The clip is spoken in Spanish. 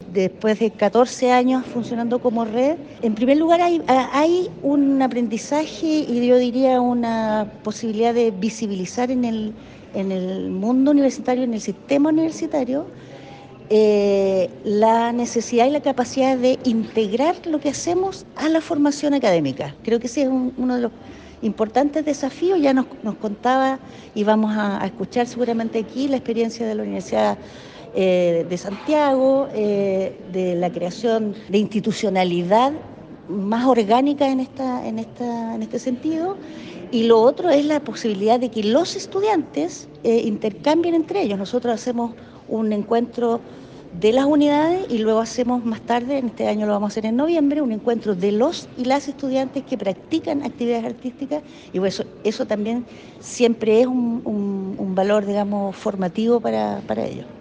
después de 14 años funcionando como red. En primer lugar, hay un aprendizaje y yo diría una posibilidad de visibilizar en el mundo universitario, en el sistema universitario, la necesidad y la capacidad de integrar lo que hacemos a la formación académica. Creo que ese es uno de los importantes desafíos. Ya nos contaba y vamos a escuchar seguramente aquí la experiencia de la Universidad de Santiago, de la creación de institucionalidad más orgánica en este sentido. Y lo otro es la posibilidad de que los estudiantes intercambien entre ellos. Nosotros hacemos un encuentro de las unidades y luego hacemos más tarde, en este año lo vamos a hacer en noviembre, un encuentro de los y las estudiantes que practican actividades artísticas, y pues eso también siempre es un valor, digamos, formativo para ellos.